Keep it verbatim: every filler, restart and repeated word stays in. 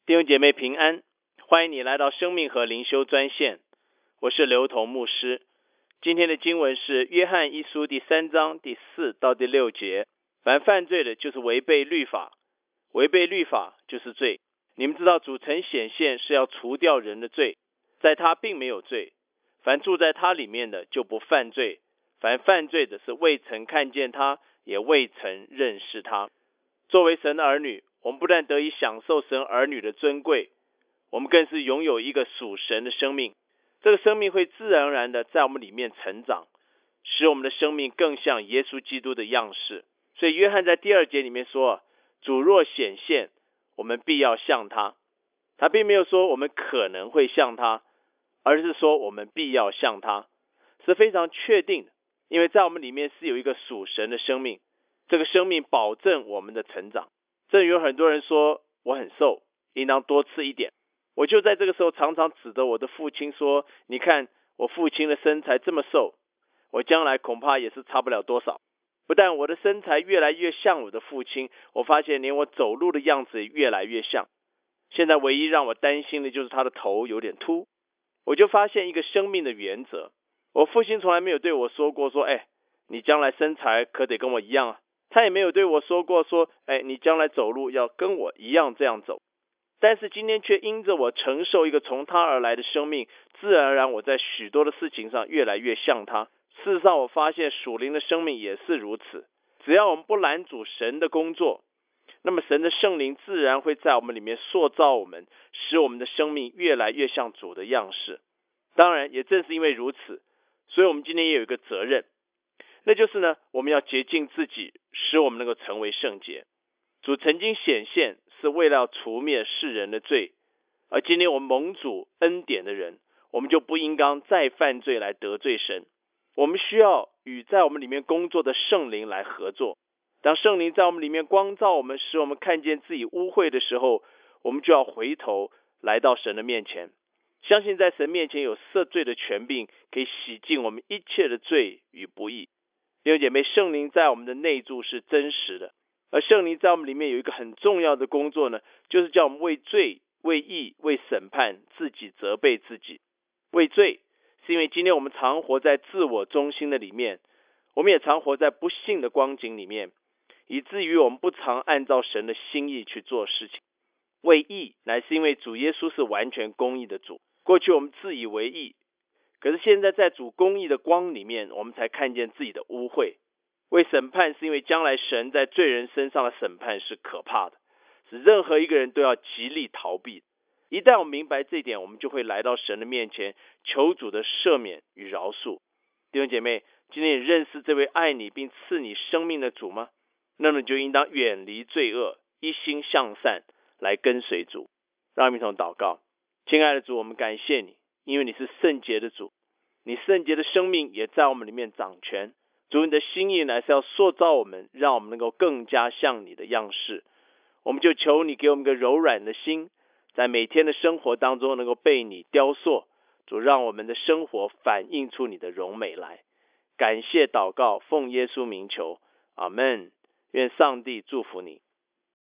弟兄姐妹平安，欢迎你来到生命和灵修专线，我是刘同牧师。今天的经文是约翰一书第三章第四到第六节，凡犯罪的就是违背律法，违背律法就是罪。你们知道主曾显现是要除掉人的罪，在他并没有罪，凡住在他里面的就不犯罪，凡犯罪的是未曾看见他，也未曾认识他。作为神的儿女，我们不但得以享受神儿女的尊贵，我们更是拥有一个属神的生命。这个生命会自然而然的在我们里面成长，使我们的生命更像耶稣基督的样式。所以约翰在第二节里面说，主若显现，我们必要像他。他并没有说我们可能会像他，而是说我们必要像他，是非常确定的。因为在我们里面是有一个属神的生命，这个生命保证我们的成长。正有很多人说我很瘦，应当多吃一点。我就在这个时候常常指着我的父亲说，你看我父亲的身材这么瘦，我将来恐怕也是差不了多少。不但我的身材越来越像我的父亲，我发现连我走路的样子也越来越像。现在唯一让我担心的就是他的头有点秃。我就发现一个生命的原则，我父亲从来没有对我说过说，哎，你将来身材可得跟我一样啊。他也没有对我说过说，哎，你将来走路要跟我一样这样走。但是今天却因着我承受一个从他而来的生命，自然而然我在许多的事情上越来越像他。事实上我发现属灵的生命也是如此，只要我们不拦阻神的工作，那么神的圣灵自然会在我们里面塑造我们，使我们的生命越来越像主的样式。当然也正是因为如此，所以我们今天也有一个责任，那就是呢，我们要洁净自己，使我们能够成为圣洁。主曾经显现是为了要除灭世人的罪，而今天我们蒙主恩典的人，我们就不应当再犯罪来得罪神。我们需要与在我们里面工作的圣灵来合作。当圣灵在我们里面光照我们，使我们看见自己污秽的时候，我们就要回头来到神的面前，相信在神面前有赦罪的权柄，可以洗净我们一切的罪与不义。弟兄姐妹，圣灵在我们的内住是真实的，而圣灵在我们里面有一个很重要的工作呢，就是叫我们为罪、为义、为审判自己责备自己。为罪是因为今天我们常活在自我中心的里面，我们也常活在不幸的光景里面，以至于我们不常按照神的心意去做事情。为义乃是因为主耶稣是完全公义的主，过去我们自以为义，可是现在在主公义的光里面，我们才看见自己的污秽。为审判是因为将来神在罪人身上的审判是可怕的，是任何一个人都要极力逃避。一旦我们明白这一点，我们就会来到神的面前，求主的赦免与饶恕。弟兄姐妹，今天你认识这位爱你并赐你生命的主吗？那么你就应当远离罪恶，一心向善，来跟随主。让我们一同祷告。亲爱的主，我们感谢你，因为你是圣洁的主，你圣洁的生命也在我们里面掌权。主，你的心意乃是要塑造我们，让我们能够更加像你的样式。我们就求你给我们一个柔软的心，在每天的生活当中能够被你雕塑。主，让我们的生活反映出你的荣美来。感谢祷告，奉耶稣名求，阿们。愿上帝祝福你。